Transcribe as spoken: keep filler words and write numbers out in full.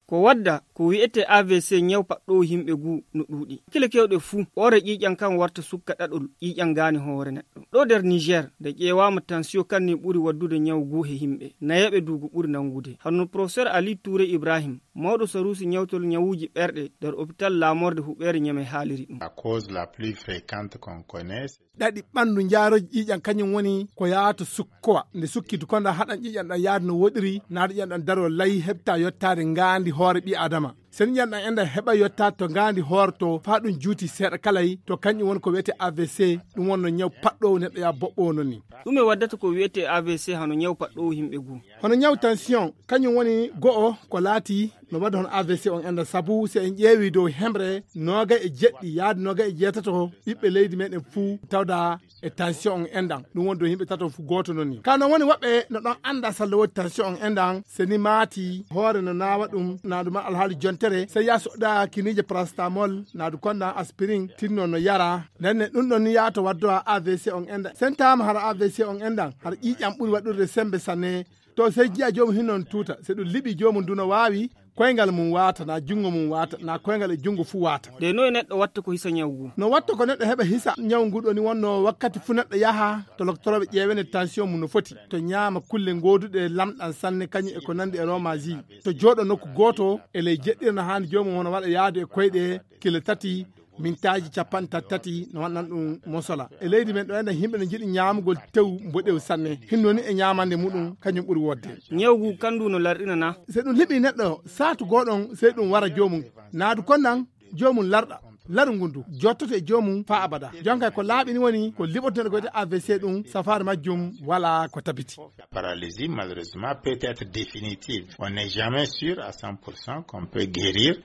ko wadda ko wi'ete A V C nyaw paɗɗo himɓe gu no ɗuuɗi kile kewɗe fuu ore ƴiƴan kan warta sukka ɗaɗol ƴiƴan gani hoore neɗɗo ɗo nder Niger de ƴeewama tension kan ni ɓuri waddude nyaw gu he himɓe nayeɓe duugu ɓuri nangude hanno professeur Ali Touré Ibrahim mawɗo sarusi nyawtol nyawuji ɓerɗe nder hôpital Lamorde Huɓere Ñeme haaliri ɗum. La cause la plus fréquente qu'on connaît ɗaɗi ɓandu jaaro ƴiƴan kañum woni ko yahata sukkowa nde sukkitu konda haɗan ƴiƴan ɗan yaade no woɗiri naɗa ƴiƴan ɗan daro layi heɓta yottade ngandi hoore ɓi adama sen ƴiƴan ɗan enda heɓa yottade to ngandi hoore to fa ɗum juuti seeɗa kalayi to kañum woni ko wiyete A V C ɗum wonno ñaw paɗɗo neɗɗo ya boɓɓo non ni ɗum e waddata ko wiyete A V C hano ñaw paɗɗo himɓe gu hono ñaw tension kañum woni go'o ko laati no wadde hono A V C on enda sabu si en ƴeewi dow hemre noga e jeɗɗi yaade noga e jeetato ɓiɓɓe leydi meɗen fuu tawda e tension on endan ɗum woni dow yimɓe tato fu goto non ni kano woni woɓɓe no ɗon anda salla wodi tension on endan seni maati hoore no nawa ɗum naaduma alhaali jontere sey ya soɗa kinije paracetamol naadu konda aspirin tinno no yara nenne ɗum ɗon ni yaata waddo A V C on enda sen tama hara A V C on endan hara ƴiƴam ɓuuri waɗurde sembe sanne to sey jiya jomum hinnon tuuta se ɗum liɓi jomum du no wawi koyngal mum wata na jungo mum wata na koyngal e jungo fu wata de no neɗɗo watta ko hisa ñawgu no watta ko neɗɗo heɓa hisa ñaw ngu ɗo ni wonno wakkati fu neɗɗo yaha to doctoroɓe ƴeewene tension mum no foti to ñaama kulle goduɗe lamɗan sanne kañum e ko nandi e romaji to jooɗo nokku goto ele jeɗɗir no hani jomum hono waɗa yaade e koyɗe kilo tati mintaji capan tati no wannan ɗum mosola e leydi men ɗo enda himɓe no jiɗi ñamugol tew mboɗew sanne hinnoni e ñamande muɗum kañum ɓuuri wodde ñewgu kandu no larɗina na se ɗum liɓi neɗɗo saatu goɗon sey ɗum wara jomum naadu konnan jomum larɗa laru ngundu jottoto e jomum fa abada jonka ko laaɓini woni ko liɓotoɗe koyte A V C ɗum safare majjum wala ko tabiti. La paralysie malheureusement peut être définitive. On n'est jamais sûr à cent pour cent qu'on peut guérir